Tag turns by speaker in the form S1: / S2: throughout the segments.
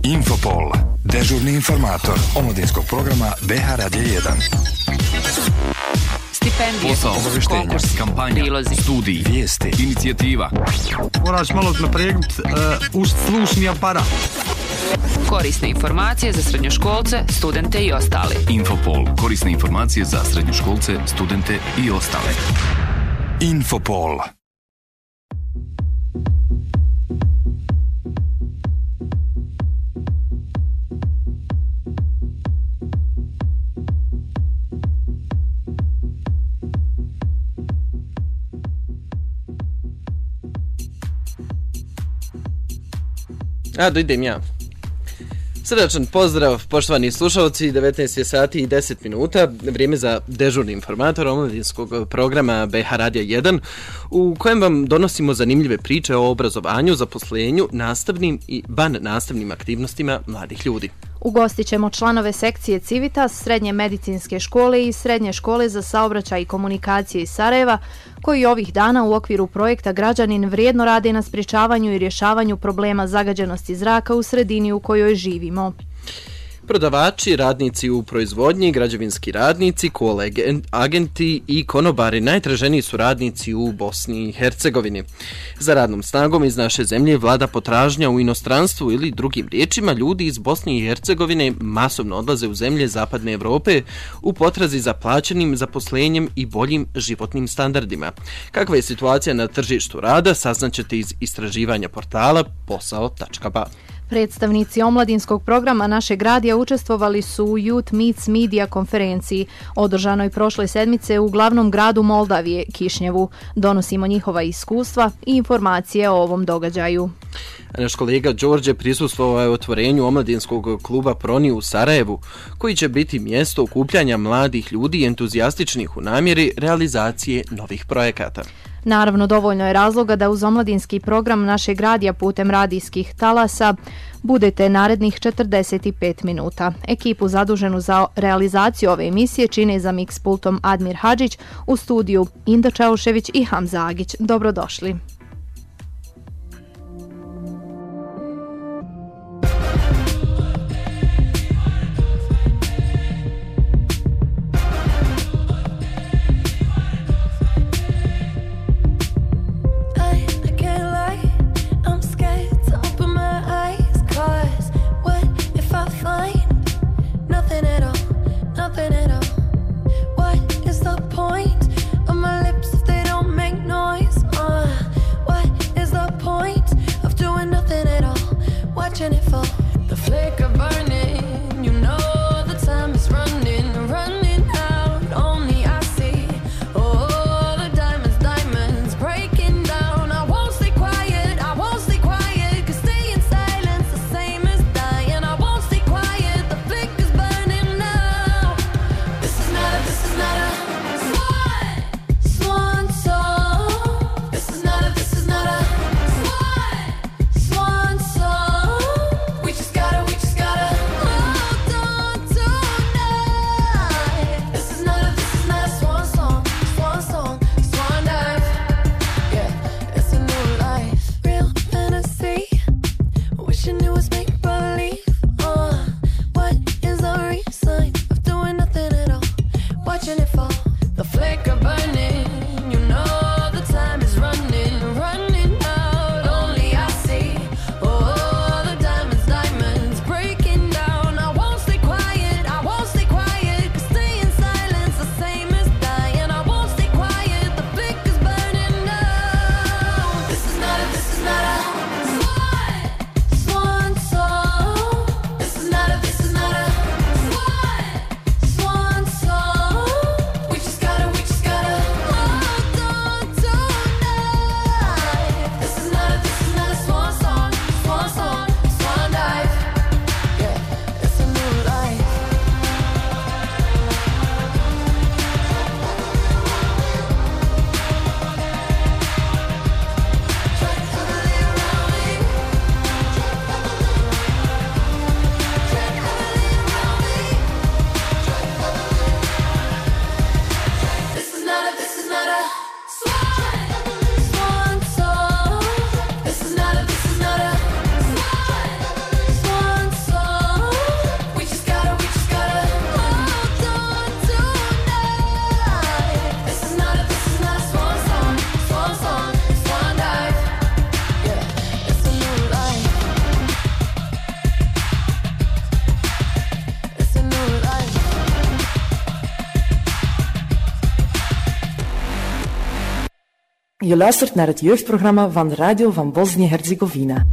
S1: Infopol, dežurni informator omladinskog programa BH Radija 1.
S2: Stipendije,
S1: posao, obaveštenja,
S2: kampanja, prilozi,
S1: studiji, vijesti, inicijativa.
S3: Moraš malo napregnuti slušni aparat.
S2: Korisne informacije za srednjoškolce, studente i ostale.
S1: Infopol, korisne informacije za srednjoškolce, studente i ostale. Infopol.
S4: Idem ja. Srdačan pozdrav, poštovani slušalci, 19 je sati i 10 minuta, vrijeme za dežurni informator omladinskog programa BH Radija 1, u kojem vam donosimo zanimljive priče o obrazovanju, zaposlenju, nastavnim i van nastavnim aktivnostima mladih ljudi.
S5: Ugostit ćemo članove sekcije Civitas, Srednje medicinske škole i Srednje škole za saobraćaj i komunikacije iz Sarajeva, koji ovih dana u okviru projekta Građanin vrijedno rade na sprječavanju i rješavanju problema zagađenosti zraka u sredini u kojoj živimo.
S4: Prodavači, radnici u proizvodnji, građevinski radnici, agenti i konobari najtraženiji su radnici u Bosni i Hercegovini. Za radnom snagom iz naše zemlje vlada potražnja u inostranstvu ili drugim riječima ljudi iz Bosne i Hercegovine masovno odlaze u zemlje Zapadne Europe u potrazi za plaćenim zaposlenjem i boljim životnim standardima. Kakva je situacija na tržištu rada saznaćete iz istraživanja portala posao.ba.
S5: Predstavnici omladinskog programa našeg radija učestvovali su u Youth Meets Media konferenciji, održanoj prošle sedmice u glavnom gradu Moldavije, Kišnjevu. Donosimo njihova iskustva i informacije o ovom događaju.
S4: Naš kolega Đorđe prisustvovao je otvorenju omladinskog kluba Proni u Sarajevu, koji će biti mjesto okupljanja mladih ljudi entuzijastičnih u namjeri realizacije novih projekata.
S5: Naravno, dovoljno je razloga da uz omladinski program našeg radija putem radijskih talasa budete narednih 45 minuta. Ekipu zaduženu za realizaciju ove emisije čine za mix pultom Admir Hadžić, u studiju Inda Čaušević i Hamza Agić. Dobrodošli.
S6: Je luistert naar het jeugdprogramma van Radio van Bosnië-Herzegovina.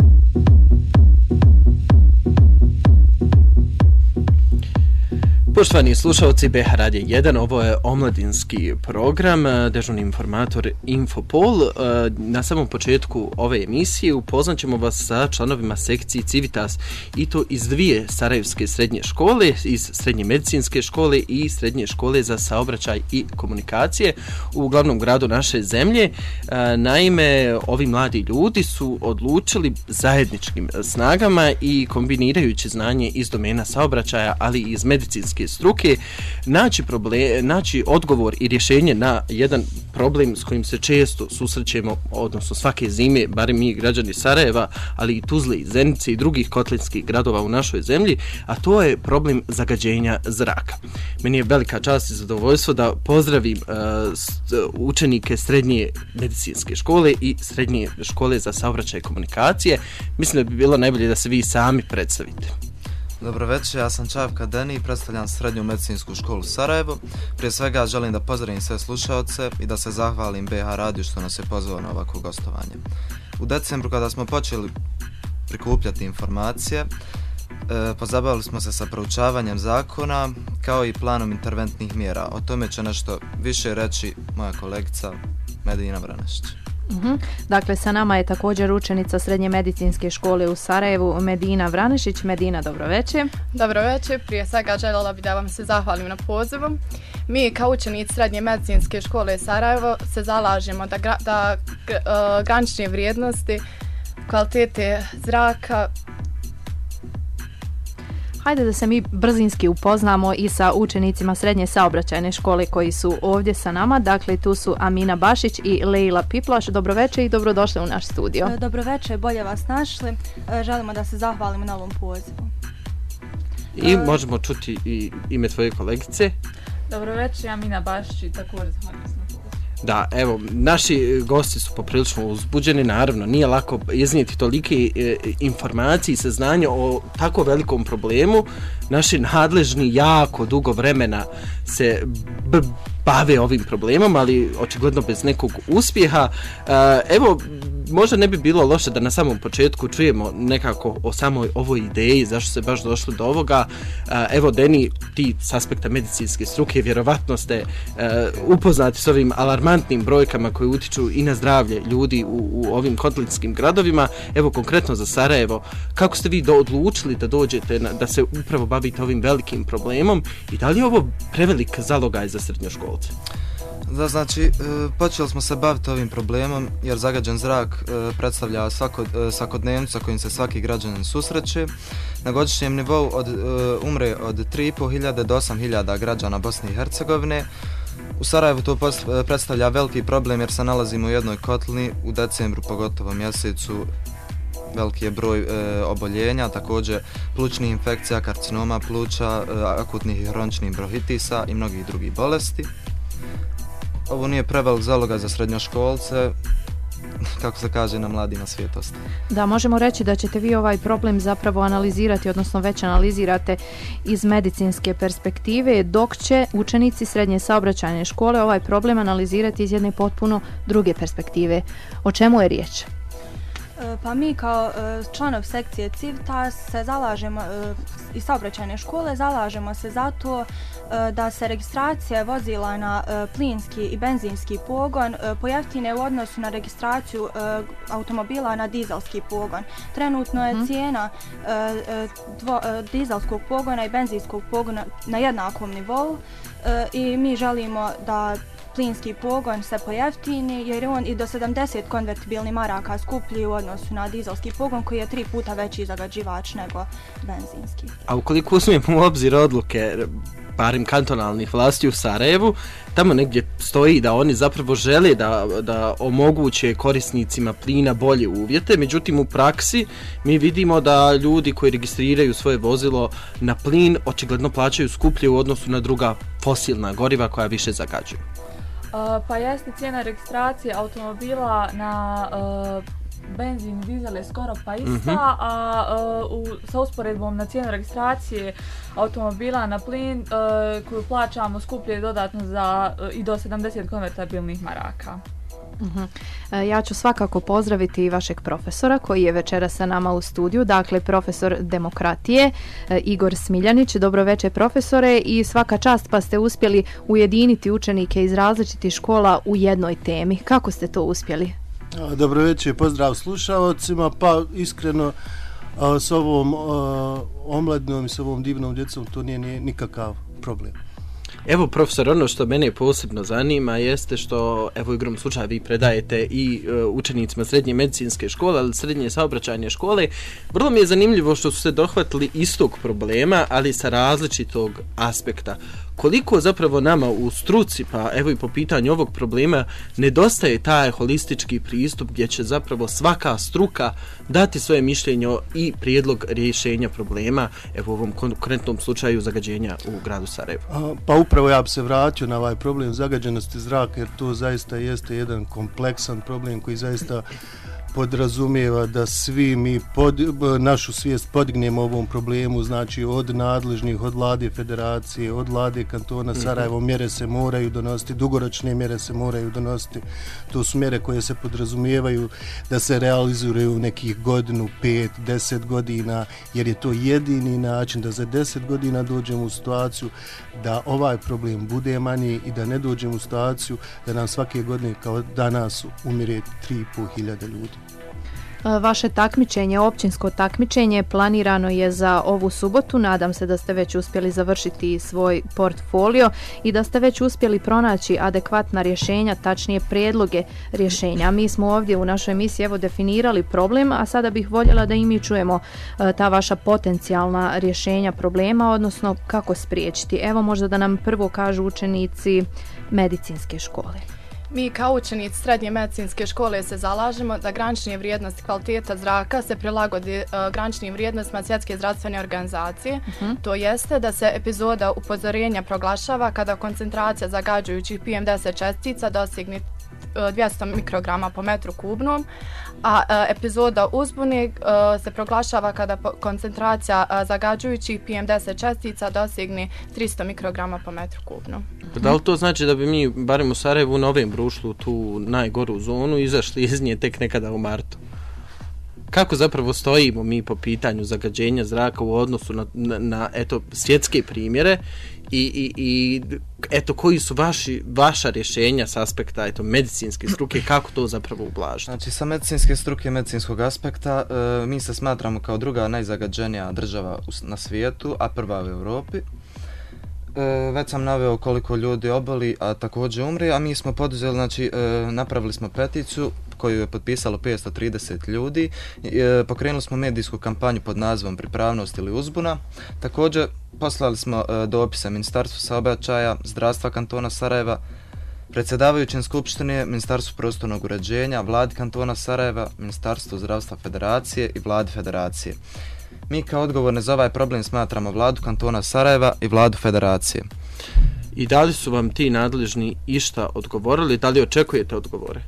S4: Poštovani slušalci BH Radija 1, ovo je omladinski program, dežurni informator Infopol. Na samom početku ove emisije upoznat ćemo vas sa članovima sekcije Civitas i to iz dvije sarajevske srednje škole, iz srednje medicinske škole i srednje škole za saobraćaj i komunikacije u glavnom gradu naše zemlje. Naime, ovi mladi ljudi su odlučili zajedničkim snagama i kombinirajući znanje iz domena saobraćaja, ali i iz medicinske struke, naći odgovor i rješenje na jedan problem s kojim se često susrećemo, odnosno svake zime, barem mi građani Sarajeva, ali i Tuzle i Zenice i drugih kotlinskih gradova u našoj zemlji, a to je problem zagađenja zraka. Meni je velika čast i zadovoljstvo da pozdravim učenike srednje medicinske škole i srednje škole za saobraćaj i komunikacije. Mislim da bi bilo najbolje da se vi sami predstavite.
S7: Dobro večer, ja sam Čavka Deni i predstavljam srednju medicinsku školu Sarajevo. Prije svega želim da pozdravim sve slušaoce i da se zahvalim BH Radiju što nas je pozvao na ovako gostovanje. U decembru kada smo počeli prikupljati informacije, pozabavili smo se sa proučavanjem zakona kao i planom interventnih mjera. O tome će nešto više reći moja kolegica Medina Vranešić.
S5: Dakle, sa nama je također učenica srednje medicinske škole u Sarajevu Medina Vranešić. Medina, dobro večer.
S8: Dobro večer, prije svega željela bih da vam se zahvalim na pozivu. Mi kao učenici srednje medicinske škole Sarajevo se zalažemo da granične vrijednosti, kvalitete zraka.
S5: Hajde da se mi brzinski upoznamo i sa učenicima srednje saobraćajne škole koji su ovdje sa nama. Dakle, tu su Amina Bašić i Lejla Piplaš. Dobro večer i dobrodošli u naš studio.
S9: Dobro večer, bolje vas našli. Želimo da se zahvalimo na ovom pozivu.
S4: I možemo čuti i ime tvoje kolegice.
S10: Dobro večer, Amina Bašić i također zahvaljujem se na pozivu.
S4: Da, evo, naši gosti su poprilično uzbuđeni, naravno, nije lako iznijeti tolike informacije i saznanja o tako velikom problemu. Naši nadležni jako dugo vremena se bave ovim problemom, ali očigledno bez nekog uspjeha. Evo, možda ne bi bilo loše da na samom početku čujemo nekako o samoj ovoj ideji, zašto se baš došlo do ovoga. Evo, Deni, ti s aspekta medicinske struke vjerovatno ste upoznati s ovim alarmantnim brojkama koje utiču i na zdravlje ljudi u ovim kotlinskim gradovima. Evo, konkretno za Sarajevo, kako ste vi odlučili da dođete, da se upravo bavite ovim velikim problemom i da li je ovo prevelik zalogaj za srednjoškolce?
S7: Da, znači, počeli smo se baviti ovim problemom jer zagađen zrak predstavlja svakodnevnicu sa kojim se svaki građanin susreće. Na godišnjem nivou umre od 3.500 do 8.000 građana Bosne i Hercegovine. U Sarajevu to predstavlja veliki problem jer se nalazimo u jednoj kotlini, u decembru pogotovo mjesecu veliki je broj oboljenja, također plućnih infekcija, karcinoma pluća, akutnih i hroničnih bronhitisa i mnogih drugih bolesti. Ovo nije prevelik zalogaj za srednjoškolce, kako se kaže, na mladima svijetosti.
S5: Da, možemo reći da ćete vi ovaj problem zapravo analizirati, odnosno već analizirate iz medicinske perspektive, dok će učenici srednje saobraćajne škole ovaj problem analizirati iz jedne potpuno druge perspektive. O čemu je riječ?
S9: Pa mi kao članov sekcije Civitas se zalažemo i saobraćajne škole zalažemo se za to da se registracija vozila na plinski i benzinski pogon pojeftine u odnosu na registraciju automobila na dizelski pogon. Trenutno je cijena dizelskog pogona i benzinskog pogona na jednakom nivou i mi želimo da plinski pogon se pojeftini jer je on i do 70 konvertibilnih maraka skuplji u odnosu na dizelski pogon koji je 3 puta veći zagađivač nego benzinski.
S4: A ukoliko uzmemo u obzir odluke barem kantonalnih vlasti u Sarajevu, tamo negdje stoji da oni zapravo žele da omoguće korisnicima plina bolje uvjete, međutim u praksi mi vidimo da ljudi koji registriraju svoje vozilo na plin očigledno plaćaju skuplje u odnosu na druga fosilna goriva koja više zagađuju.
S10: Pa jeste, cijena registracije automobila na benzin i dizel je skoro pa ista, a sa usporedbom na cijenu registracije automobila na plin koju plaćamo skuplje dodatno za i do 70 konvertabilnih maraka.
S5: Ja ću svakako pozdraviti i vašeg profesora koji je večera sa nama u studiju, dakle profesor demokratije Igor Smiljanić. Dobro večer profesore i svaka čast pa ste uspjeli ujediniti učenike iz različitih škola u jednoj temi. Kako ste to uspjeli?
S11: Dobro večer, pozdrav slušaocima, pa iskreno s ovom omladinom i s ovom divnom djecom to nije nikakav problem.
S4: Evo profesor, ono što mene posebno zanima jeste što, evo igrom slučaja vi predajete i učenicima srednje medicinske škole, ali srednje saobraćajne škole. Vrlo mi je zanimljivo što su se dohvatili istog problema, ali sa različitog aspekta. Koliko zapravo nama u struci, pa evo i po pitanju ovog problema, nedostaje taj holistički pristup gdje će zapravo svaka struka dati svoje mišljenje i prijedlog rješenja problema, evo u ovom konkretnom slučaju zagađenja u gradu Sarajevu.
S11: Pa upravo ja bi se vratio na ovaj problem zagađenosti zraka, jer to zaista jeste jedan kompleksan problem koji zaista podrazumijeva da svi mi našu svijest podignemo ovom problemu, znači od nadležnih, od vlade federacije, od vlade kantona Sarajevo, mjere se moraju donositi, dugoročne mjere se moraju donositi. To su mjere koje se podrazumijevaju da se realizuju u nekih godinu, 5, 10 godina, jer je to jedini način da za 10 godina dođemo u situaciju da ovaj problem bude manji i da ne dođemo u situaciju da nam svake godine kao danas umire 3.500 ljudi.
S5: Vaše takmičenje, općinsko takmičenje, planirano je za ovu subotu. Nadam se da ste već uspjeli završiti svoj portfolio i da ste već uspjeli pronaći adekvatna rješenja, tačnije prijedloge rješenja. Mi smo ovdje u našoj emisiji evo definirali problem, a sada bih voljela da i mi čujemo ta vaša potencijalna rješenja problema, odnosno kako spriječiti. Evo možda da nam prvo kažu učenici medicinske škole.
S8: Mi kao učenici srednje medicinske škole se zalažemo da granične vrijednosti kvaliteta zraka se prilagodi graničnim vrijednostima Svjetske zdravstvene organizacije. To jeste da se epizoda upozorenja proglašava kada koncentracija zagađujućih PM10 čestica dostigne 200 mikrograma po metru kubnom, a epizoda uzbune se proglašava kada koncentracija zagađujućih PM10 čestica dostigne 300 mikrograma po metru kubnom.
S4: Da li to znači da bi mi, barem u Sarajevu, u novembru ušli u tu najgoru zonu i izašli iz nje tek nekada u martu? Kako zapravo stojimo mi po pitanju zagađenja zraka u odnosu na eto, svjetske primjere i eto, koji su vaša rješenja s aspekta eto, medicinske struke, kako to zapravo ublažiti?
S7: Znači, sa medicinske struke, medicinskog aspekta, mi se smatramo kao druga najzagađenija država na svijetu, a prva u Europi. Već sam naveo koliko ljudi oboli, a također umri, a mi smo poduzeli, znači, napravili smo peticiju koju je potpisalo 530 ljudi. Pokrenuli smo medijsku kampanju pod nazivom Pripravnost ili uzbuna. Također poslali smo dopise Ministarstvu saobraćaja, zdravstva kantona Sarajeva, predsjedavajućem skupštine, Ministarstvu prostornog uređenja, vladi kantona Sarajeva, Ministarstvu zdravstva federacije i vladi federacije. Mi kao odgovorne za ovaj problem smatramo vladu kantona Sarajeva i vladu federacije.
S4: I da li su vam ti nadležni išta odgovorili? Da li očekujete odgovore?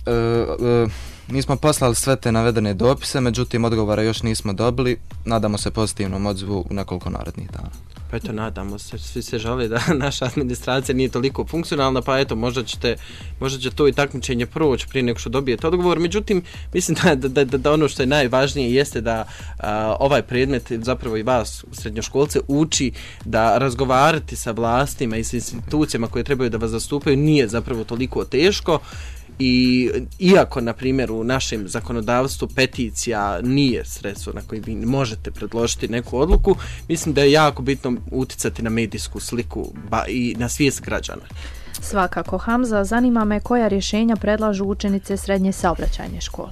S7: Mi smo poslali sve te navedene dopise, međutim odgovora još nismo dobili. Nadamo se pozitivnom odzivu u nekoliko narednih dana.
S4: Pa eto, nadamo se. Svi se žale da naša administracija nije toliko funkcionalna, pa eto, možda će to i takmičenje proći prije nego što dobijete odgovor. Međutim, mislim da ono što je najvažnije jeste da ovaj predmet, zapravo i vas, srednjoškolce, uči da razgovarati sa vlastima i sa institucijama koje trebaju da vas zastupaju nije zapravo toliko teško. I iako, na primjer, u našem zakonodavstvu peticija nije sredstvo na koje vi možete predložiti neku odluku, mislim da je jako bitno uticati na medijsku sliku i na svijest građana.
S5: Svakako, Hamza, zanima me koja rješenja predlažu učenice srednje saobraćajne škole.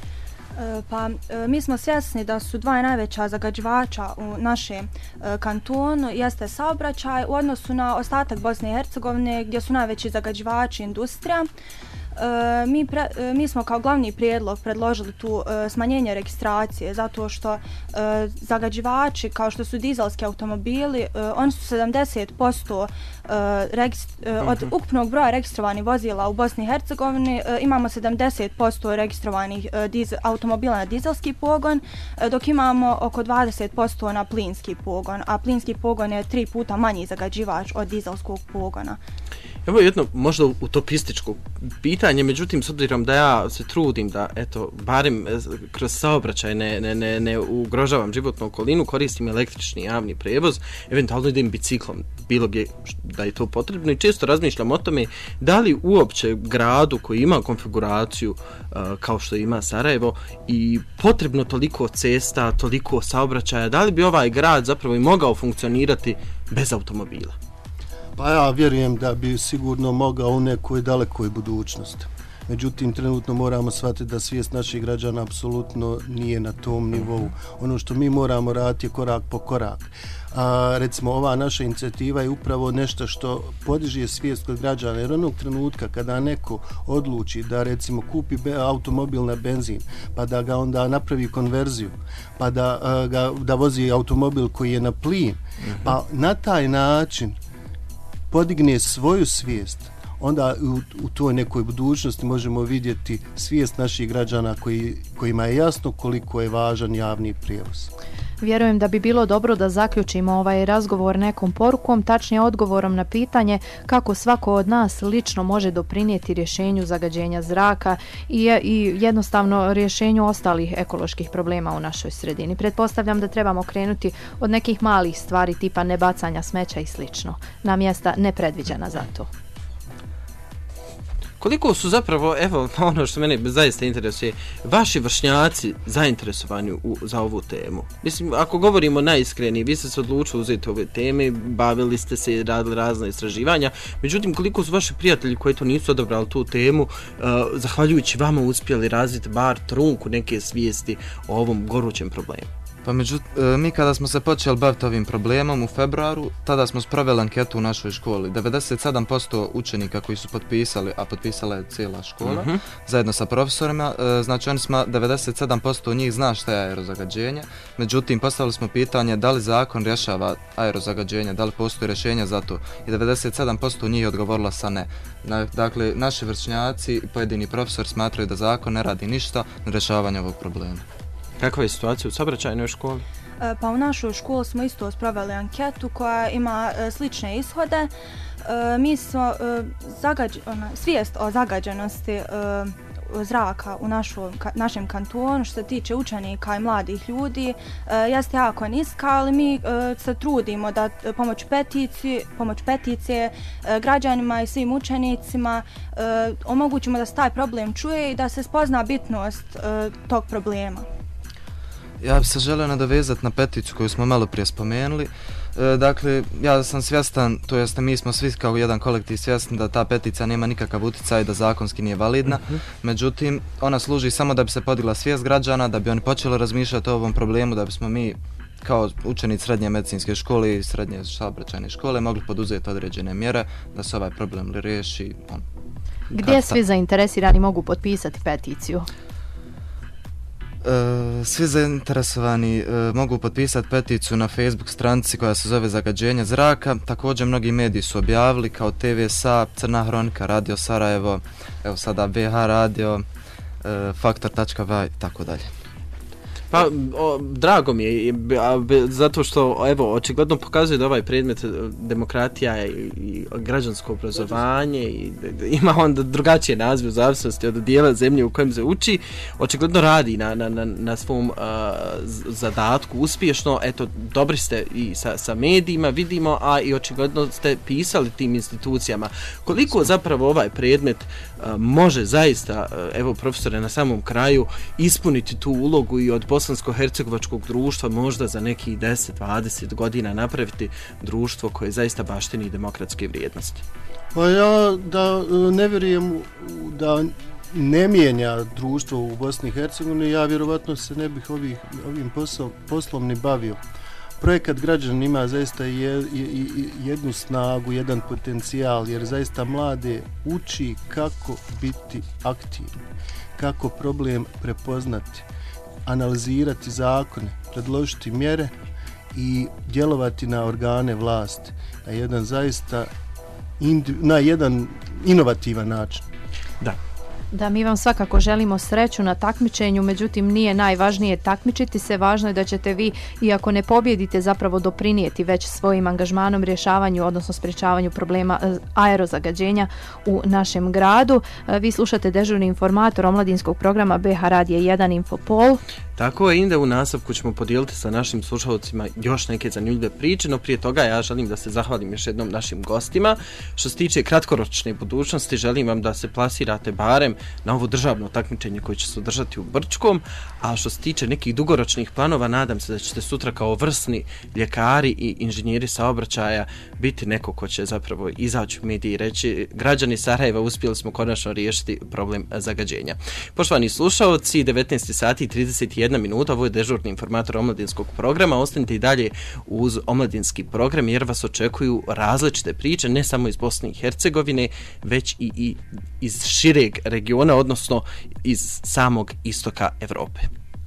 S9: Pa mi smo svjesni da su dva najveća zagađivača u našem kantonu jeste saobraćaj u odnosu na ostatak Bosne i Hercegovine gdje su najveći zagađivači industrija. Mi smo kao glavni prijedlog predložili tu smanjenje registracije zato što zagađivači kao što su dizelski automobili, oni su 70% od ukupnog broja registrovanih vozila u Bosni i Hercegovini, imamo 70% registrovanih automobila na dizelski pogon, dok imamo oko 20% na plinski pogon, a plinski pogon je 3 puta manji zagađivač od dizelskog pogona.
S4: Evo jedno možda utopističko pitanje, međutim s obzirom da ja se trudim da eto barem kroz saobraćaj ne ugrožavam životnu okolinu, koristim električni javni prevoz, eventualno idem biciklom, bilo gdje da je to potrebno i često razmišljam o tome da li uopće gradu koji ima konfiguraciju kao što ima Sarajevo i potrebno toliko cesta, toliko saobraćaja, da li bi ovaj grad zapravo i mogao funkcionirati bez automobila?
S11: Pa ja vjerujem da bi sigurno mogao u nekoj dalekoj budućnosti. Međutim, trenutno moramo shvatiti da svijest naših građana apsolutno nije na tom nivou. Ono što mi moramo raditi je korak po korak. Recimo, ova naša inicijativa je upravo nešto što podiže svijest kod građana, jer onog trenutka kada neko odluči da recimo kupi automobil na benzin, pa da ga onda napravi konverziju, pa da vozi automobil koji je na plin, pa na taj način podigne svoju svijest, onda u toj nekoj budućnosti možemo vidjeti svijest naših građana kojima je jasno koliko je važan javni prijevoz.
S5: Vjerujem da bi bilo dobro da zaključimo ovaj razgovor nekom porukom, tačnije odgovorom na pitanje kako svako od nas lično može doprinijeti rješenju zagađenja zraka i jednostavno rješenju ostalih ekoloških problema u našoj sredini. Pretpostavljam da trebamo krenuti od nekih malih stvari tipa nebacanja smeća i slično, na mjesta nepredviđena za to.
S4: Koliko su zapravo, evo, ono što mene zaista interesuje, vaši vršnjaci zainteresovani za ovu temu? Mislim, ako govorimo najiskrenije, vi ste se odlučili uzeti ove teme, bavili ste se i radili razne istraživanja, međutim, koliko su vaši prijatelji koji to nisu odabrali tu temu, zahvaljujući vama uspjeli razviti bar trunku neke svijesti o ovom gorućem problemu?
S7: Pa mi kada smo se počeli baviti ovim problemom u februaru, tada smo sproveli anketu u našoj školi. 97% učenika koji su potpisali, a potpisala je cijela škola, zajedno sa profesorima, znači 97% njih zna šta je aerozagađenje, međutim postavili smo pitanje da li zakon rješava aerozagađenje, da li postoji rješenje za to i 97% njih je odgovorila sa ne. Dakle, naši vršnjaci i pojedini profesori smatraju da zakon ne radi ništa na rješavanje ovog problema.
S4: Kakva je situacija u saobraćajnoj školi?
S9: Pa u našoj školi smo isto sproveli anketu koja ima slične ishode. Mi smo svijest o zagađenosti zraka u našem kantonu što se tiče učenika i mladih ljudi jeste jako niska, ali mi se trudimo da pomoć peticije građanima i svim učenicima omogućimo da se taj problem čuje i da se spozna bitnost tog problema.
S7: Ja bih se želio nadovezati na peticiju koju smo malo prije spomenuli. Dakle, ja sam svjestan, to jest mi smo svi kao jedan kolektiv svjesni da ta peticija nema nikakav utjecaj, da zakonski nije validna. Međutim, ona služi samo da bi se podigla svijest građana, da bi oni počeli razmišljati o ovom problemu, da bismo mi kao učenici srednje medicinske škole i srednje saobraćajne škole mogli poduzeti određene mjere da se ovaj problem riješi.
S5: Gdje svi zainteresirani mogu potpisati peticiju?
S7: Svi zainteresovani mogu potpisati peticiju na Facebook stranici koja se zove Zagađenje zraka. Također mnogi mediji su objavili kao TVSA, Crna hronika, Radio Sarajevo, evo sada BH Radio, Faktor.va i tako dalje.
S4: Pa, drago mi je, zato što, evo, očigledno pokazuje da ovaj predmet demokratija i građansko obrazovanje i ima onda drugačije nazive u zavisnosti od dijela zemlje u kojem se uči, očigledno radi na svom zadatku uspješno. Eto, dobri ste i sa medijima, vidimo, a i očigledno ste pisali tim institucijama. Koliko zapravo ovaj predmet može zaista, evo profesore, na samom kraju ispuniti tu ulogu i od bosansko-hercegovačkog društva možda za nekih 10-20 godina napraviti društvo koje zaista baštini demokratske vrijednosti?
S11: Pa ja da ne vjerujem da ne mijenja društvo u Bosni i Hercegovini, ja vjerovatno se ne bih ovim poslom ni bavio. Projekat Građanin ima zaista jednu snagu, jedan potencijal, jer zaista mlade uči kako biti aktivni, kako problem prepoznati, analizirati zakone, predložiti mjere i djelovati na organe vlasti na jedan zaista na jedan inovativan način.
S4: Da.
S5: Da, mi vam svakako želimo sreću na takmičenju, međutim nije najvažnije takmičiti se, važno je da ćete vi, iako ne pobjedite, zapravo doprinijeti već svojim angažmanom rješavanju, odnosno sprječavanju problema aerozagađenja u našem gradu. Vi slušate dežurni informator omladinskog programa BH Radija 1 Infopol.
S4: Tako je, inde u nastavku ćemo podijeliti sa našim slušalcima još neke zanimljive priče, no prije toga ja želim da se zahvalim još jednom našim gostima. Što se tiče kratkoročne budućnosti, želim vam da se plasirate barem na ovo državno takmičenje koje će se održati u Brčkom, a što se tiče nekih dugoročnih planova, nadam se da ćete sutra kao vrsni ljekari i inženjeri saobraćaja biti neko ko će zapravo izaći u mediji i reći: građani Sarajeva, uspjeli smo konačno riješiti problem zagađenja. Poštovani slušalci, 19 sati i 31 minuta, ovo je dežurni informator omladinskog programa. Ostanite i dalje uz omladinski program jer vas očekuju različite priče, ne samo iz Bosne i Hercegovine, već i iz šireg regiona, odnosno iz samog istoka Evrope.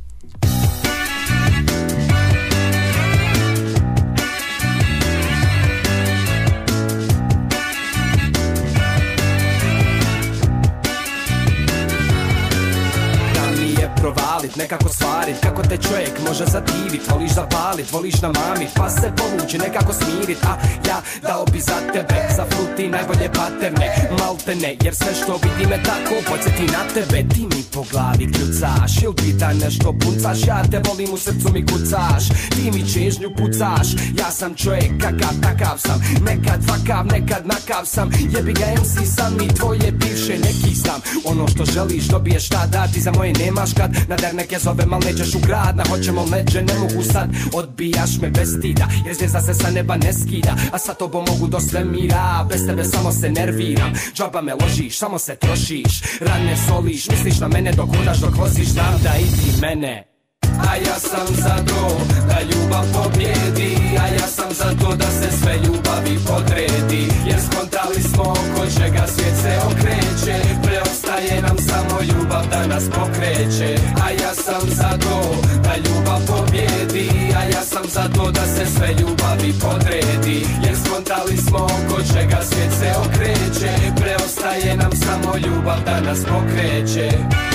S12: Provalit, nekako svarit, kako te čovjek može zadivit. Voliš zapalit, voliš namamit, pa se povući, nekako smirit. A ja dao bi za tebe, za fruti najbolje paterne, maltene, jer sve što vidi me tako podsjeti na tebe. Ti mi po glavi kljucaš, il bi da nešto puncaš, ja te volim, u srcu mi kucaš. Ti mi čežnju pucaš, ja sam čovjek kakav takav sam, nekad vakav, nekad nakav sam. Jebi ga MC sam i tvoje bivše neki sam. Ono što želiš dobiješ šta dati, za moje nemaš kad. Na derneke zovem, al nećeš u grad, na hoćemo leđe, ne mogu sad. Odbijaš me bez stida, jer zvijezda se sa neba ne skida. A sa tobom mogu do svemira, bez tebe samo se nerviram. Džaba me ložiš, samo se trošiš, rane soliš, misliš na mene dok hodaš, dok voziš, znam da i ti mene. A ja sam za to da ljubav pobjedi, a ja sam za to da se sve ljubavi podredi. Jer skontali smo oko čega svijet se okreće, preostaje nam samo ljubav da nas pokreće. A ja sam za to da ljubav pobjedi, a ja sam za to da se sve ljubavi podredi. Jer skontali smo oko čega svijet se okreće, preostaje nam samo ljubav da nas pokreće.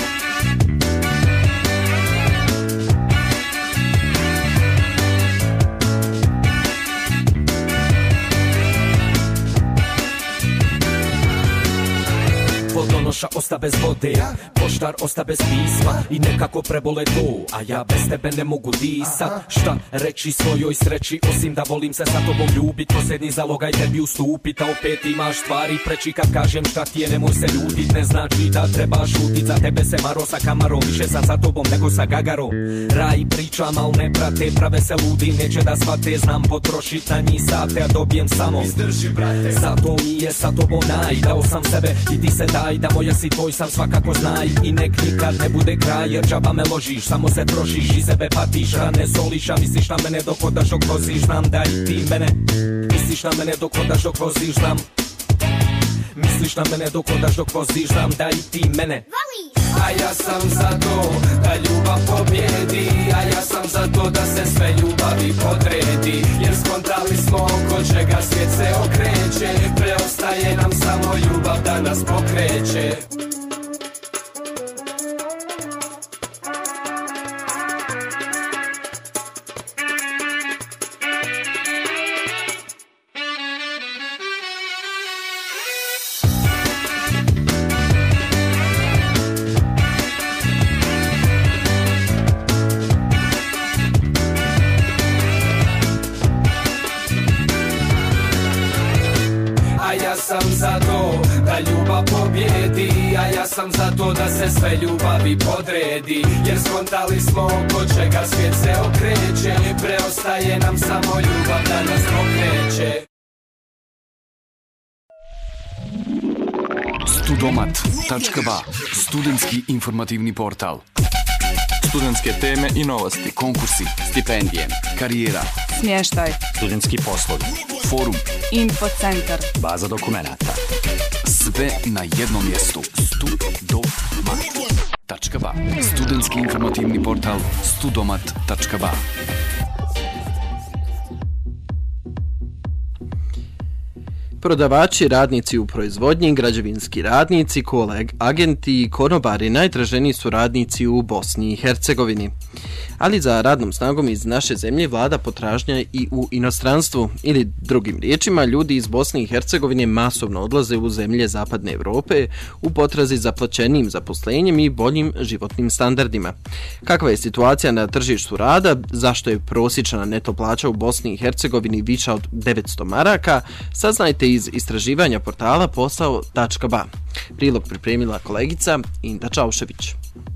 S12: Vodonoša osta bez vode, poštar osta bez pisma i nekako prebole to, a ja bez tebe ne mogu disat. Šta reći svojoj sreći, osim da volim se sa tobom ljubit, posljednji zalogaj tebi ustupit, a opet imaš stvari preći kad kažem šta ti je, nemoj se ljutit, ne znači da trebaš šutit. Za tebe se maro sa kamarom, više sam sa tobom nego sa gagarom. Raj pričam, al ne prate, prave se ludi, neće da shvate, znam potrošit na njih sate, a dobijem samo izdrži, brate. Zato mi je sa tobom naj, dao sam sebe i ti se daj, da moja si tvoj sam svakako znaj. I nek nikad ne bude kraj, jer džaba me ložiš, samo se trošiš i sebe patiš, rane soliš, a misliš na mene dok hodaš, dok voziš, znam da i ti mene. Misliš na mene dok hodaš, dok voziš, znam. Misliš na mene dok hodaš, dok voziš, znam da i ti mene. A ja sam za to da ljubav pobjedi, a ja sam za to da se sve ljubavi podredi. Jer skontali smo oko čega svijet se okreće, preostaje nam samo ljubav da nas pokreće. Sam za to da ljubav pobjedi, a ja sam za to da se sve ljubavi podredi. Jer skontali smo oko čega svijet se okreće, preostaje nam samo ljubav da nas pokreće.
S1: Studomat.ba, studentski informativni portal. Studentske teme i novosti, konkursi, stipendije, karijera,
S13: smještaj,
S1: studentski poslovi, forum,
S13: infocentar,
S1: baza dokumenata. Sve na jednom mjestu. Studomat.ba, studentski informativni portal Studomat.ba.
S4: Prodavači, radnici u proizvodnji, građevinski radnici, agenti i konobari najtraženiji su radnici u Bosni i Hercegovini. Ali za radnom snagom iz naše zemlje vlada potražnja i u inostranstvu, ili drugim riječima, ljudi iz Bosne i Hercegovine masovno odlaze u zemlje Zapadne Evrope u potrazi za plaćenijim zaposlenjem i boljim životnim standardima. Kakva je situacija na tržištu rada, zašto je prosječna neto plaća u Bosni i Hercegovini viša od 900 maraka, saznajte iz istraživanja portala posao.ba. Prilog pripremila kolegica Inda Čaušević.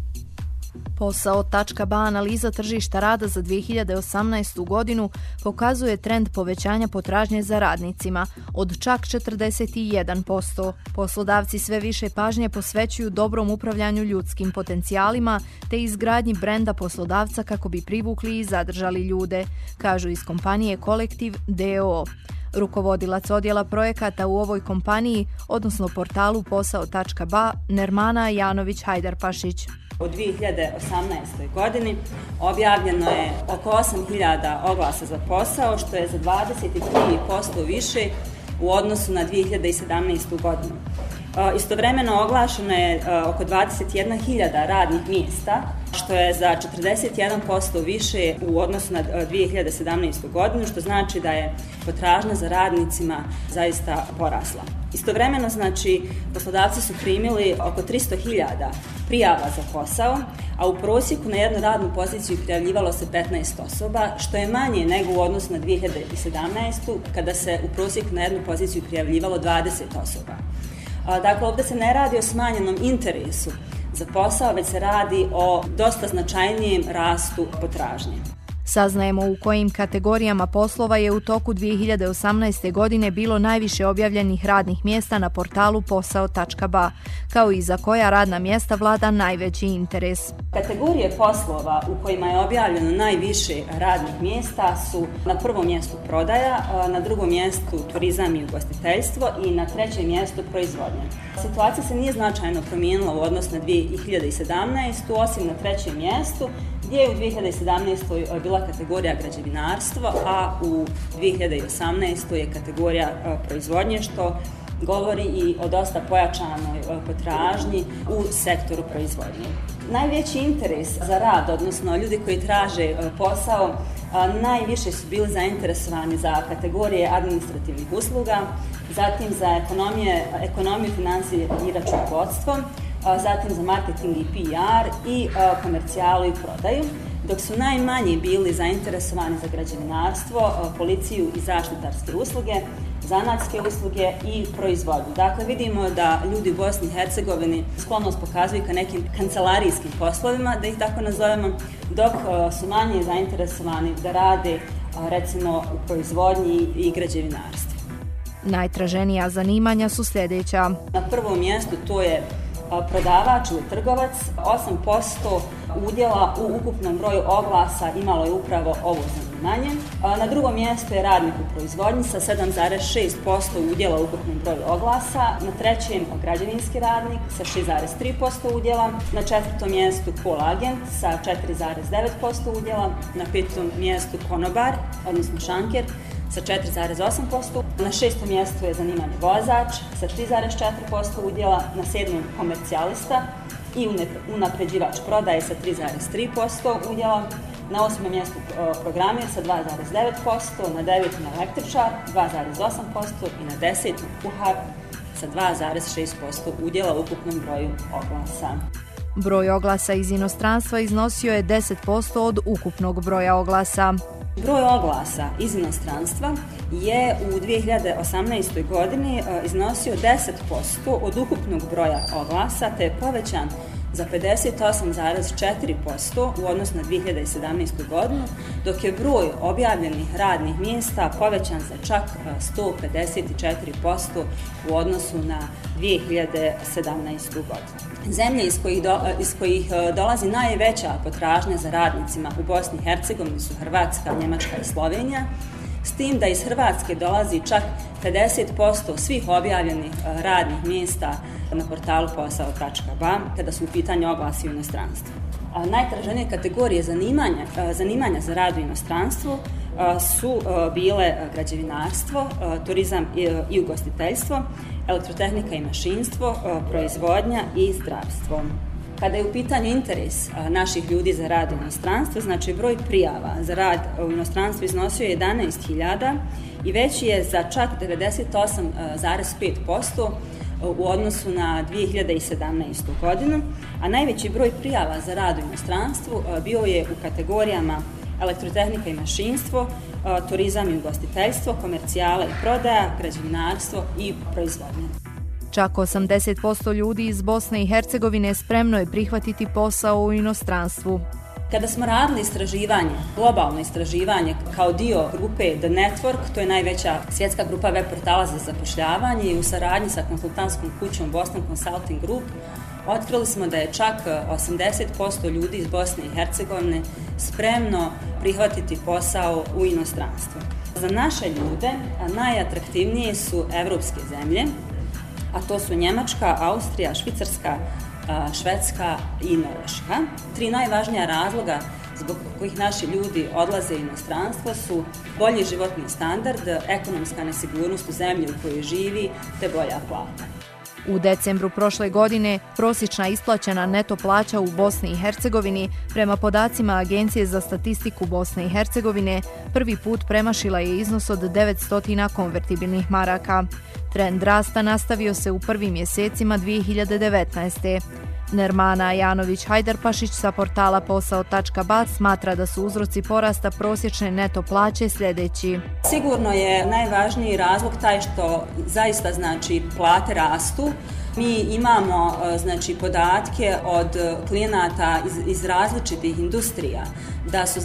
S5: Posao.ba analiza tržišta rada za 2018. godinu pokazuje trend povećanja potražnje za radnicima od čak 41%. Poslodavci sve više pažnje posvećuju dobrom upravljanju ljudskim potencijalima te izgradnji brenda poslodavca kako bi privukli i zadržali ljude, kažu iz kompanije Kolektiv d.o.o. Rukovodilac odjela projekata u ovoj kompaniji, odnosno portalu posao.ba, Nermana Janović-Hajdarpašić.
S14: U 2018. godini objavljeno je oko 8.000 oglasa za posao, što je za 23% više u odnosu na 2017. godinu. Istovremeno oglašeno je oko 21.000 radnih mjesta, što je za 41% više u odnosu na 2017. godinu, što znači da je potražnja za radnicima zaista porasla. Istovremeno, znači, poslodavci su primili oko 300.000 prijava za posao, a u prosjeku na jednu radnu poziciju prijavljivalo se 15 osoba, što je manje nego u odnosu na 2017. kada se u prosjeku na jednu poziciju prijavljivalo 20 osoba. Dakle, ovdje se ne radi o smanjenom interesu za posao, već se radi o dosta značajnijem rastu potražnje.
S5: Saznajemo u kojim kategorijama poslova je u toku 2018. godine bilo najviše objavljenih radnih mjesta na portalu posao.ba, kao i za koja radna mjesta vlada najveći interes.
S14: Kategorije poslova u kojima je objavljeno najviše radnih mjesta su na prvom mjestu prodaja, na drugom mjestu turizam i ugostiteljstvo i na trećem mjestu proizvodnja. Situacija se nije značajno promijenila u odnosu na 2017. osim na trećem mjestu, gdje je u 2017. bila kategorija građevinarstvo, a u 2018. je kategorija proizvodnje, što govori i o dosta pojačanoj potražnji u sektoru proizvodnje. Najveći interes za rad, odnosno ljudi koji traže posao, najviše su bili zainteresovani za kategorije administrativnih usluga, zatim za ekonomiju, financije i računovodstvo, zatim za marketing i PR i komercijalu i prodaju, dok su najmanji bili zainteresovani za građevinarstvo, policiju i zaštitarske usluge, zanatske usluge i proizvodnju. Dakle, vidimo da ljudi u Bosni i Hercegovini sklonost pokazuju ka nekim kancelarijskim poslovima, da ih tako nazovemo, dok su manje zainteresovani da rade recimo u proizvodnji i građevinarstvu.
S5: Najtraženija zanimanja su sljedeća.
S14: Na prvom mjestu to je prodavač ili trgovac. 8% udjela u ukupnom broju oglasa imalo je upravo ovo zanimanje. Na drugom mjestu je radnik u proizvodnji sa 7,6% udjela u ukupnom broju oglasa. Na trećem građevinski radnik sa 6,3% udjela. Na četvrtom mjestu call agent sa 4,9% udjela. Na petom mjestu konobar, odnosno šanker, sa 4,8%. Na šestom mjestu je zanimanje vozač sa 3,4% udjela, na sedmom komercijalista i unapređivač prodaje sa 3,3% udjela, na osmom mjestu programer sa 2,9%, na devetom električar 2,8% i na desetom kuhar sa 2,6% udjela u ukupnom broju oglasa.
S5: Broj oglasa iz inostranstva iznosio je 10% od ukupnog broja oglasa.
S14: Broj oglasa iz inostranstva je u 2018. godini iznosio 10% od ukupnog broja oglasa, te je povećan za 58,4% u odnosu na 2017. godinu, dok je broj objavljenih radnih mjesta povećan za čak 154% u odnosu na 2017. godinu. Zemlje iz kojih dolazi najveća potražnja za radnicima u Bosni i Hercegovini su Hrvatska, Njemačka i Slovenija, s tim da iz Hrvatske dolazi čak 50% svih objavljenih radnih mjesta na portalu posao.ba kada su u pitanju oglasi u inostranstvu. Najtraženije kategorije zanimanja za rad u inostranstvu su bile građevinarstvo, turizam i ugostiteljstvo, elektrotehnika i mašinstvo, proizvodnja i zdravstvo. Kada je u pitanju interes naših ljudi za rad u inostranstvu, znači broj prijava za rad u inostranstvu iznosio je 11.000 i veći je za čak 98,5% u odnosu na 2017. godinu, a najveći broj prijava za rad u inostranstvu bio je u kategorijama elektrotehnika i mašinstvo, turizam i ugostiteljstvo, komercijala i prodaja, građevinarstvo i proizvodnja.
S5: Čak 80% ljudi iz Bosne i Hercegovine spremno je prihvatiti posao u inostranstvu.
S14: Kada smo radili istraživanje, globalno istraživanje kao dio grupe The Network, to je najveća svjetska grupa web portala za zapošljavanje i u saradnji sa konsultantskom kućom Boston Consulting Group, otkrili smo da je čak 80% ljudi iz Bosne i Hercegovine spremno prihvatiti posao u inostranstvu. Za naše ljude najatraktivnije su evropske zemlje, a to su Njemačka, Austrija, Švicarska, Švedska i Norveška. 3 najvažnija razloga zbog kojih naši ljudi odlaze u inostranstvo su bolji životni standard, ekonomska nesigurnost u zemlji u kojoj živi te bolja plata.
S5: U decembru prošle godine prosječna isplaćena neto plaća u Bosni i Hercegovini prema podacima Agencije za statistiku Bosne i Hercegovine prvi put premašila je iznos od 900 konvertibilnih maraka. Trend rasta nastavio se u prvim mjesecima 2019. Nermana Janović-Hajdarpašić sa portala posao.ba smatra da su uzroci porasta prosječne neto plaće sljedeći.
S14: Sigurno je najvažniji razlog taj što zaista plate rastu. Mi imamo podatke od klijenata iz različitih industrija da su u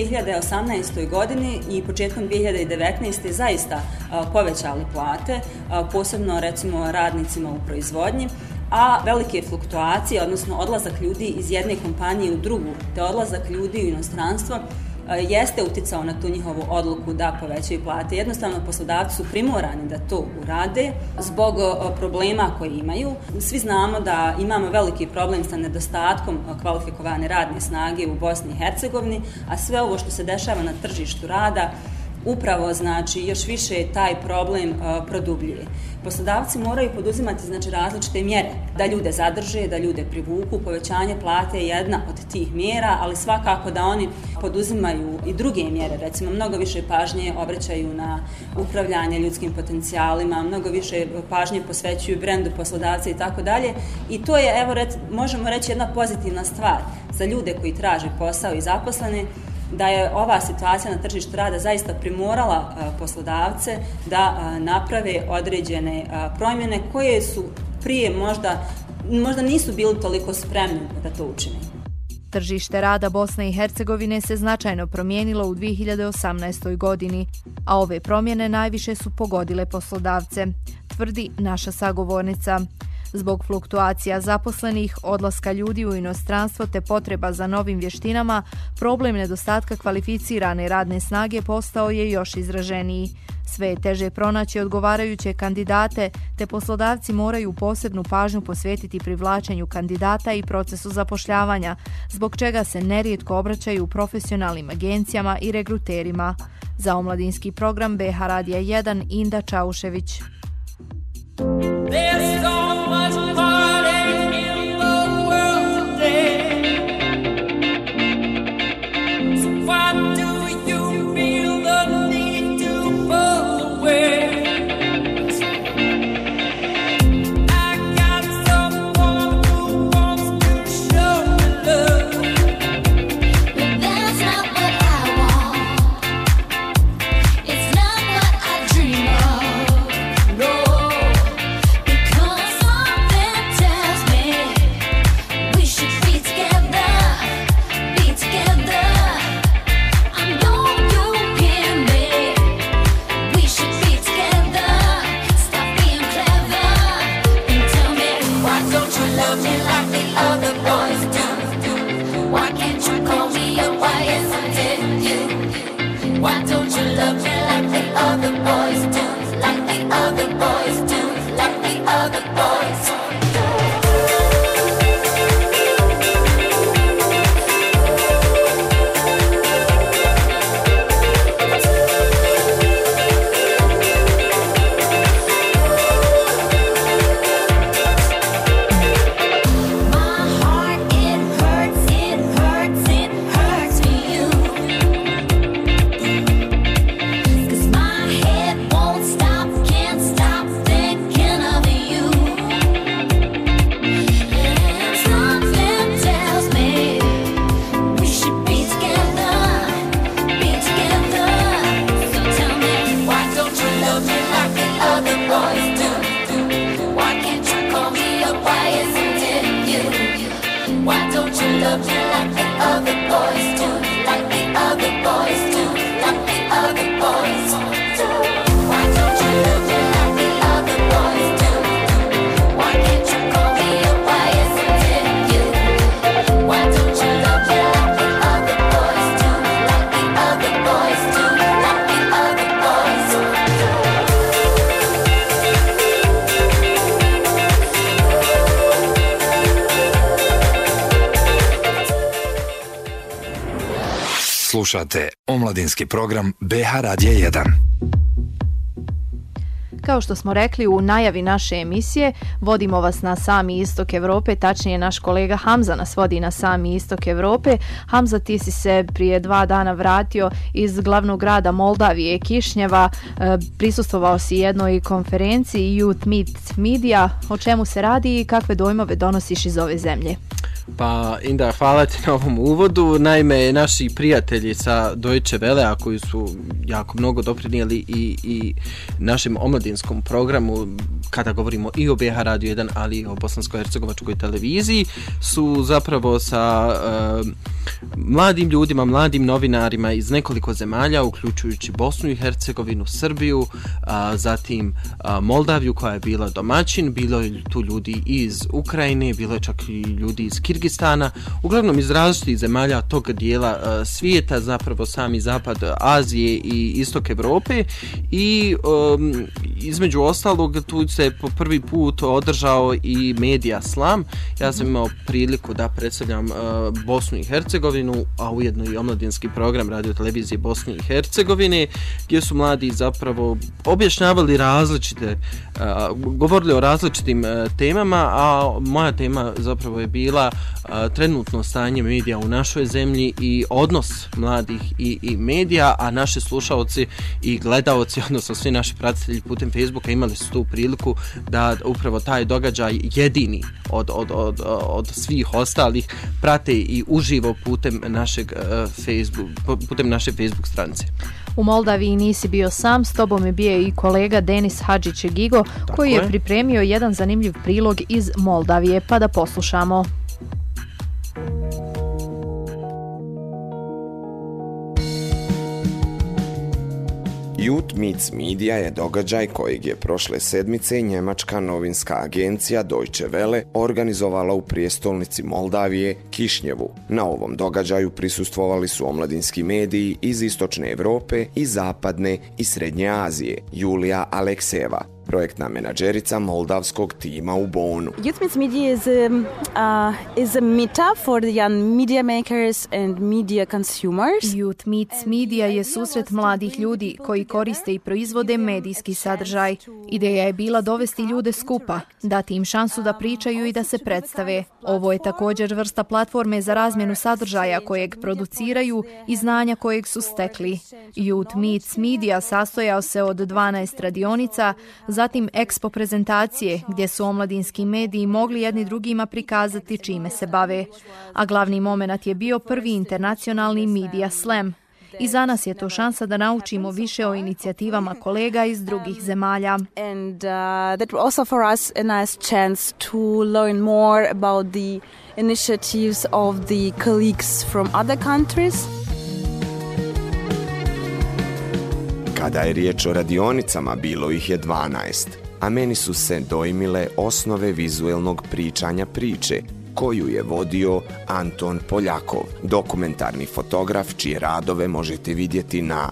S14: 2018. godini i početkom 2019. zaista povećali plate, posebno recimo radnicima u proizvodnji, a velike fluktuacije, odnosno odlazak ljudi iz jedne kompanije u drugu, te odlazak ljudi u inostranstvo jeste uticao na tu njihovu odluku da povećaju plate. Jednostavno poslodavci su primorani da to urade zbog problema koje imaju. Svi znamo da imamo veliki problem sa nedostatkom kvalifikovane radne snage u Bosni i Hercegovini, a sve ovo što se dešava na tržištu rada upravo još više taj problem produbljuje. Poslodavci moraju poduzimati različite mjere da ljude zadrže, da ljude privuku. Povećanje plate je jedna od tih mjera, ali svakako da oni poduzimaju i druge mjere, recimo mnogo više pažnje obraćaju na upravljanje ljudskim potencijalima, mnogo više pažnje posvećuju brendu poslodavca i tako dalje. I to je, možemo reći, jedna pozitivna stvar za ljude koji traže posao i zaposlene, da je ova situacija na tržištu rada zaista primorala poslodavce da naprave određene promjene koje su prije možda nisu bili toliko spremni da to učine.
S5: Tržište rada Bosne i Hercegovine se značajno promijenilo u 2018. godini, a ove promjene najviše su pogodile poslodavce, tvrdi naša sagovornica. Zbog fluktuacija zaposlenih, odlaska ljudi u inostranstvo te potreba za novim vještinama, problem nedostatka kvalificirane radne snage postao je još izraženiji. Sve je teže pronaći odgovarajuće kandidate, te poslodavci moraju posebnu pažnju posvetiti privlačenju kandidata i procesu zapošljavanja, zbog čega se nerijetko obraćaju profesionalnim agencijama i regruterima. Za omladinski program BH Radija 1 Inda Čaušević.
S15: There's so much heartache in the world today. So why do you feel the need to pull away? I got someone who wants to show me love, but that's not what I want. It's not what I dream of. No. Why don't you love me like the other boys do? Like the other boys do? Like the other boys do?
S16: Slušate omladinski program BH Radija 1.
S5: Kao što smo rekli u najavi naše emisije, vodimo vas na sami istok Evrope, tačnije naš kolega Hamza nas vodi na sami istok Evrope. Hamza, ti si se prije 2 dana vratio iz glavnog grada Moldavije, Kišnjeva, prisustvovao si jednoj konferenciji Youth Meets Media. O čemu se radi i kakve dojmove donosiš iz ove zemlje?
S4: Pa, Inda, hvala ti na ovom uvodu. Naime, naši prijatelji sa Deutsche Welle, koji su jako mnogo doprinijeli i našem omladinskom programu, kada govorimo i o BH Radio 1, ali i o bosansko-hercegovačkoj televiziji, su zapravo sa mladim ljudima, mladim novinarima iz nekoliko zemalja, uključujući Bosnu i Hercegovinu, Srbiju, zatim Moldaviju koja je bila domaćin, bilo je tu ljudi iz Ukrajine, bilo je čak i ljudi iz Kirgistana, uglavnom iz različitih zemalja tog dijela svijeta, zapravo sami zapad Azije i istok Evrope i između ostalog tu se po prvi put održao i Media Slam. Ja sam imao priliku da predstavljam Bosnu i Hercegovinu, a ujedno i omladinski program Radio televizije Bosne i Hercegovine, gdje su mladi zapravo objašnjavali različite, govorili o različitim temama, a moja tema zapravo je bila trenutno stanje medija u našoj zemlji i odnos mladih i medija, a naši slušaoci i gledaoci, odnosno svi naši pratitelji putem Facebooka imali su tu priliku da upravo taj događaj jedini od svih ostalih prate i uživo putem naše Facebook stranice.
S5: U Moldaviji nisi bio sam, s tobom je bio i kolega Denis Hadžić-Gigo, koji je pripremio jedan zanimljiv prilog iz Moldavije, pa da poslušamo.
S17: Youth Meets Media je događaj kojeg je prošle sedmice njemačka novinska agencija Deutsche Welle organizovala u prijestolnici Moldavije, Kišnjevu. Na ovom događaju prisustvovali su omladinski mediji iz istočne Evrope i zapadne i srednje Azije, Julija Alekseva, projektna menadžerica moldavskog tima u Bonu.
S18: Youth Meets Media is a meetup for the young media makers and media consumers.
S5: Youth Meets Media je susret mladih ljudi koji koriste i proizvode medijski sadržaj. Ideja je bila dovesti ljude skupa, dati im šansu da pričaju i da se predstave. Ovo je također vrsta platforme za razmjenu sadržaja kojeg produciraju i znanja kojeg su stekli. Youth Meets Media sastojao se od 12 radionica, zatim ekspo prezentacije gdje su omladinski mediji mogli jedni drugima prikazati čime se bave. A glavni moment je bio prvi internacionalni Media Slam. I za nas je to šansa da naučimo više o inicijativama kolega iz drugih zemalja.
S18: And that was also for us a nice chance to learn more about the initiatives of the colleagues from other countries.
S17: Kada je riječ o radionicama, bilo ih je 12, a meni su se dojmile osnove vizuelnog pričanja priče, koju je vodio Anton Poljakov, dokumentarni fotograf čije radove možete vidjeti na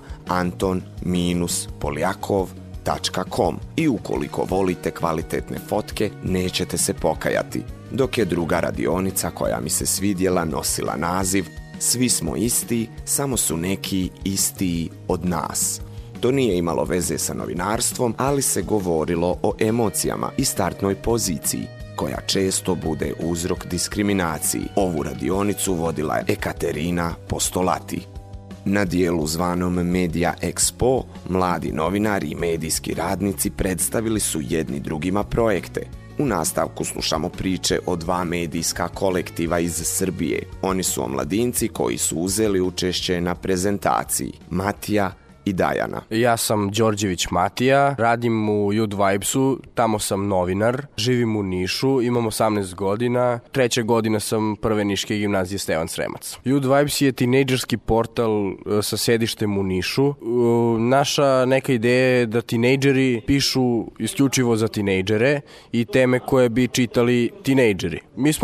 S17: anton-poljakov.com i ukoliko volite kvalitetne fotke, nećete se pokajati. Dok je druga radionica koja mi se svidjela nosila naziv Svi smo isti, samo su neki istiji od nas. To nije imalo veze sa novinarstvom, ali se govorilo o emocijama i startnoj poziciji, koja često bude uzrok diskriminaciji. Ovu radionicu vodila je Ekaterina Postolati. Na dijelu zvanom Media Expo, mladi novinari i medijski radnici predstavili su jedni drugima projekte. U nastavku slušamo priče o 2 medijska kolektiva iz Srbije. Oni su omladinci koji su uzeli učešće na prezentaciji, Matija i Dajana.
S19: Ja sam Đorđević Matija, radim u Youth Vibesu, tamo sam novinar, živim u Nišu, imam 18 godina, 3. godina sam prve niške gimnazije Stevan Sremac. Youth Vibes je tinejdžerski portal sa sedištem u Nišu. Naša neka ideja je da tinejdžeri pišu isključivo za tinejdžere i teme koje bi čitali tinejdžeri. Mi smo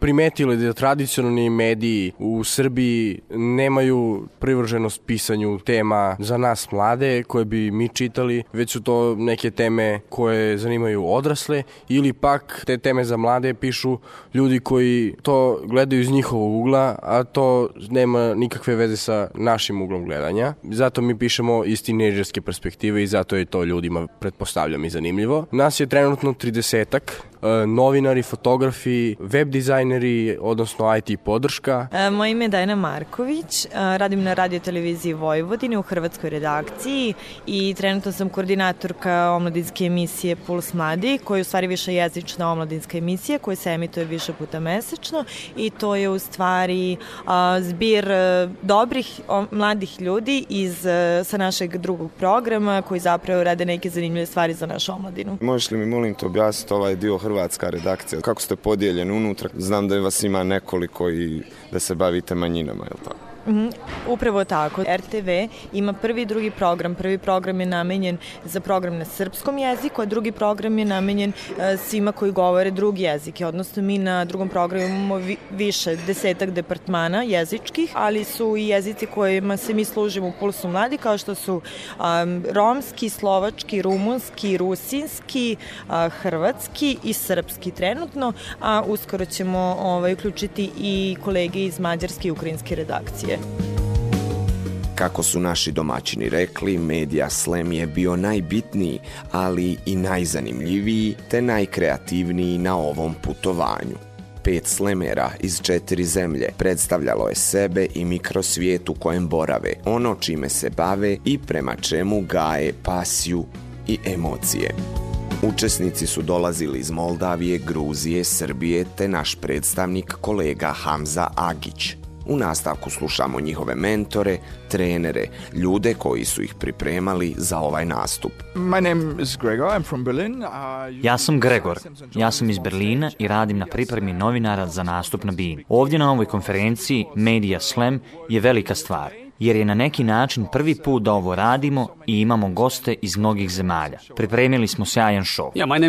S19: primetili da tradicionalni mediji u Srbiji nemaju privrženost pisanju tema za nas mlade koje bi mi čitali, već su to neke teme koje zanimaju odrasle ili pak te teme za mlade pišu ljudi koji to gledaju iz njihovog ugla, a to nema nikakve veze sa našim uglom gledanja. Zato mi pišemo iz tinejdžerske perspektive i zato je to ljudima, pretpostavljam, i zanimljivo. Nas je trenutno 30-ak, novinari, fotografi, web dizajneri, odnosno IT podrška.
S20: Moje ime je Dajna Marković, radim na Radio televiziji Vojvodine u hrvatskoj redakciji i trenutno sam koordinatorka omladinske emisije Puls Mladi, koja je u stvari više jezična omladinska emisija koja se emituje više puta mesečno i to je u stvari zbir dobrih mladih ljudi sa našeg drugog programa koji zapravo rade neke zanimljive stvari za našu omladinu.
S17: Možeš li mi molim te objasniti ovaj dio hrvatska redakcija? Kako ste podijeljeni unutra? Znam da vas ima nekoliko i da se bavite manjinama, je li tako?
S20: Upravo tako. RTV ima prvi i drugi program. Prvi program je namenjen za program na srpskom jeziku, a drugi program je namenjen svima koji govore drugi jezike. Odnosno mi na drugom programu imamo više 10 departmana jezičkih, ali su i jezici kojima se mi služimo u Pulsu Mladi, kao što su romski, slovački, rumunski, rusinski, hrvatski i srpski trenutno, a uskoro ćemo uključiti i kolege iz mađarske i ukrajinske redakcije.
S17: Kako su naši domaćini rekli, Media Slam je bio najbitniji, ali i najzanimljiviji te najkreativniji na ovom putovanju. 5 slemera iz 4 zemlje predstavljalo je sebe i mikrosvijet u kojem borave, ono čime se bave i prema čemu gaje pasiju i emocije. Učesnici su dolazili iz Moldavije, Gruzije, Srbije te naš predstavnik kolega Hamza Agić. U nastavku slušamo njihove mentore, trenere, ljude koji su ih pripremali za ovaj nastup.
S21: Ja sam Gregor, ja sam iz Berlina i radim na pripremi novinara za nastup na BIN. Ovdje na ovoj konferenciji Media Slam je velika stvar, jer je na neki način prvi put da ovo radimo i imamo goste iz mnogih zemalja. Pripremili smo sjajan show.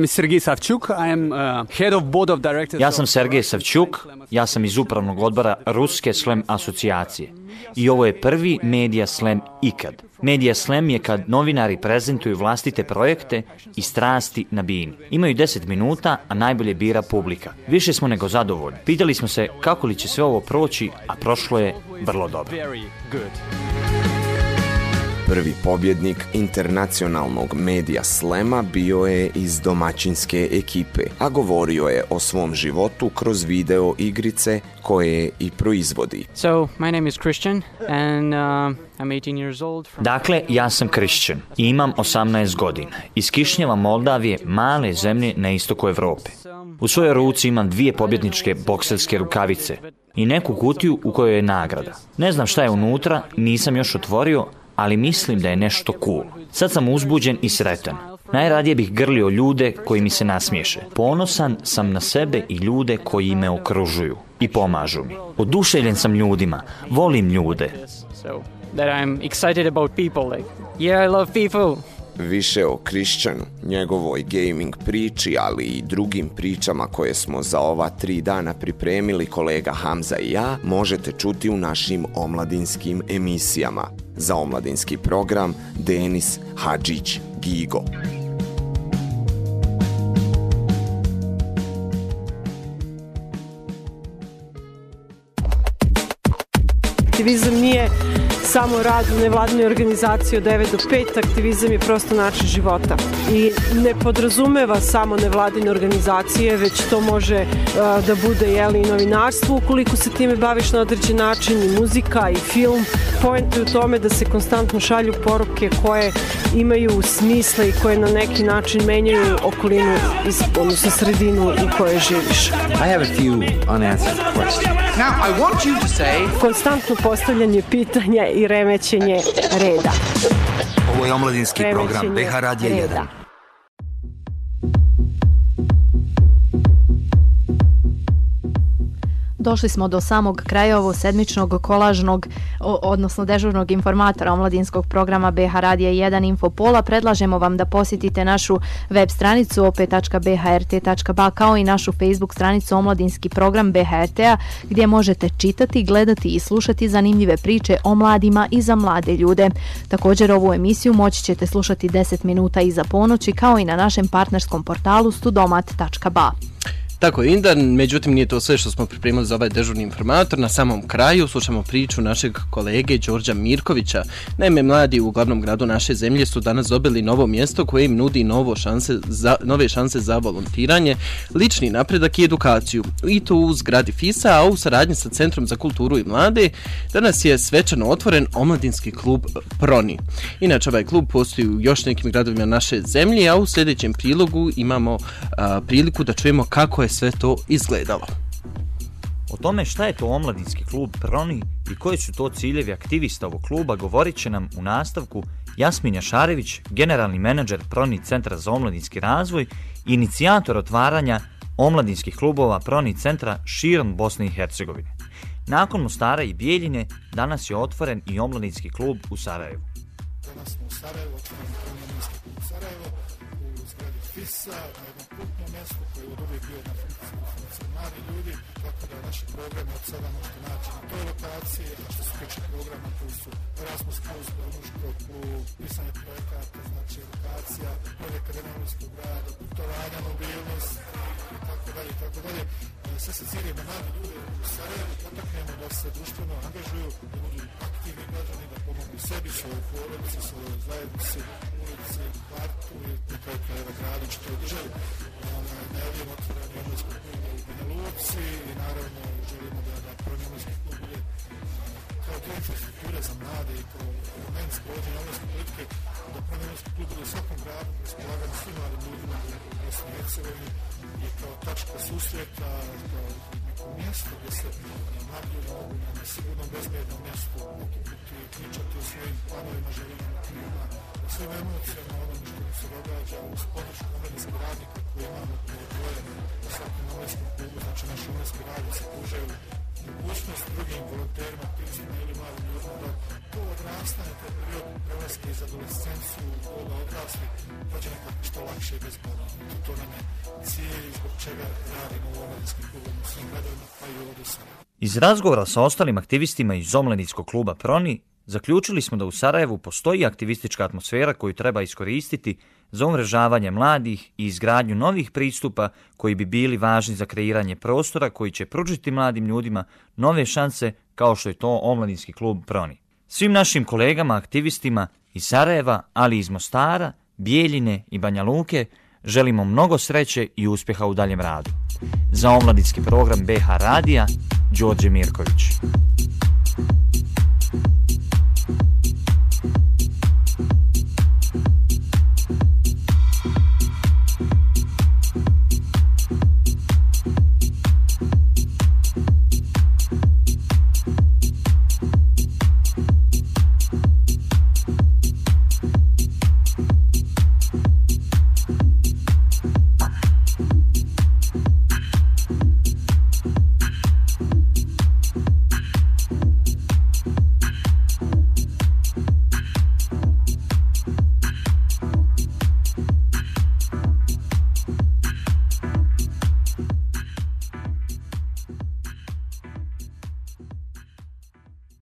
S21: Ja sam Sergej Savčuk, ja sam iz upravnog odbora Ruske Slam asocijacije. I ovo je prvi Media Slam ikad. Media Slam je kad novinari prezentuju vlastite projekte i strasti na BIN. Imaju 10 minuta, a najbolje bira publika. Više smo nego zadovoljni. Pitali smo se kako li će sve ovo proći, a prošlo je vrlo dobro.
S17: Prvi pobjednik internacionalnog Media Slama bio je iz domaćinske ekipe, a govorio je o svom životu kroz video igrice koje i proizvodi.
S21: Dakle, ja sam Christian i imam 18 godina. Iz Kišnjeva, Moldavije, male zemlje na istoku Evrope. U svojoj ruci imam 2 pobjedničke bokserske rukavice i neku kutiju u kojoj je nagrada. Ne znam šta je unutra, nisam još otvorio, ali mislim da je nešto cool. Sad sam uzbuđen i sretan. Najradije bih grlio ljude koji mi se nasmiješe. Ponosan sam na sebe i ljude koji me okružuju i pomažu mi. Oduševljen sam ljudima, volim ljude.
S17: Više o Christianu, njegovoj gaming priči, ali i drugim pričama koje smo za ova 3 dana pripremili kolega Hamza i ja, možete čuti u našim omladinskim emisijama. Za omladinski program Denis Hadžić Gigo.
S22: Aktivizam nije samo rad u nevladinoj organizaciji od 9 do 5, aktivizam je prosto način života i ne podrazumeva samo nevladine organizacije, već to može da bude i novinarstvo ukoliko se time baviš na određen način, i muzika i film. Point je u tome da se konstantno šalju poruke koje imaju smisla i koje na neki način menjaju okolinu, odnosno sredinu u kojoj živiš.
S23: I have a few unanswered questions. Now I want you to say...
S22: Konstantno postavljanje pitanja i remećenje reda.
S16: Ovo je omladinski program BH Radija 1.
S5: Došli smo do samog kraja ovo sedmičnog kolažnog, odnosno dežurnog informatora omladinskog programa BH Radija 1 Infopola. Predlažemo vam da posjetite našu web stranicu op.bhrt.ba kao i našu Facebook stranicu Omladinski program BHRT-a gdje možete čitati, gledati i slušati zanimljive priče o mladima i za mlade ljude. Također ovu emisiju moći ćete slušati 10 minuta iza ponoći kao i na našem partnerskom portalu studomat.ba.
S4: Tako je, Indan, međutim nije to sve što smo pripremili za ovaj dežurni informator. Na samom kraju slušamo priču našeg kolege Đorđa Mirkovića. Naime, mladi u glavnom gradu naše zemlje su danas dobili novo mjesto koje im nudi nove šanse za volontiranje, lični napredak i edukaciju. I to u zgradi FISA, a u saradnji sa Centrom za kulturu i mlade danas je svečano otvoren omladinski klub Proni. Inače, ovaj klub postoji u još nekim gradovima naše zemlje, a u sljedećem prilogu imamo priliku da čujemo kako je sve to izgledalo.
S2: O tome šta je to omladinski klub Proni i koji su to ciljevi aktivista ovog kluba govorit će nam u nastavku Jasmin Jašarević, generalni menadžer Proni Centra za omladinski razvoj i inicijator otvaranja omladinskih klubova Proni Centra širom Bosne i Hercegovine. Nakon Mostara i Bijeljine, danas je otvoren i omladinski klub u Sarajevu.
S3: Danas smo u Sarajevu, otvoren omladinski klub Sarajevo u zgradi FISA, na jednom putnom mjestu koji je od uvijek bio na funkciji mladi ljudi, tako da naši programe od sada možete naći na toj lokaciji, a što se tiče programa koji su Erasmus Plus, Brnuško klub, pisanje projekata, znači edukacija, projekta Renavljskog grada, putovanja, mobilnost i tako dalje. Sve se cilje na mladi ljude u Sarajevu, potaknemo da se društveno angažuju, da budu aktivni građani, da pomognu sebi, svojoj porodici, svojoj zajednici, ulici, kvartu i na kraju krajeva gradu, što je državi. Najavljamo otvoranje omladinskog kluba u Banja Luci i naravno želimo da Proni omladinski klub bude kao dio infrastrukture za mlade i kao element sprovođenja omladinske politike, da Proni omladinski klub bude u svakom gradu, raspolagan svim mladim ljudima u Bosni i Hercegovini i kao tačka susreta, kao neko mjesto gdje se mladi ljudi mogu na sigurnom, bezbjednom mjestu okupiti, pričati o svojim planovima, željama, motivima, o svim emocijama, onome što im se događa uz podršku omladinskih radnika koji imamo dvoje u svakom omladinskom klubu, znači naši omladinski radnici pružaju mogućnost drugim volonterima, aktivistima ili mladim ljudima da to odrastanje, taj period prelaske iz adolescenciju u doba odrasli prođe nekako što lakše i bezbolno. To nam je cilj zbog čega radimo u omladinskim klubom u svim gradovima, pa i ovdje sada.
S2: Iz razgovora sa ostalim aktivistima iz omladinskog kluba Proni zaključili smo da u Sarajevu postoji aktivistička atmosfera koju treba iskoristiti za umrežavanje mladih i izgradnju novih pristupa koji bi bili važni za kreiranje prostora koji će pružiti mladim ljudima nove šanse kao što je to omladinski klub Proni. Svim našim kolegama, aktivistima iz Sarajeva, ali i iz Mostara, Bijeljine i Banja Luke želimo mnogo sreće i uspjeha u daljem radu. Za omladinski program BH Radija, Đorđe Mirković.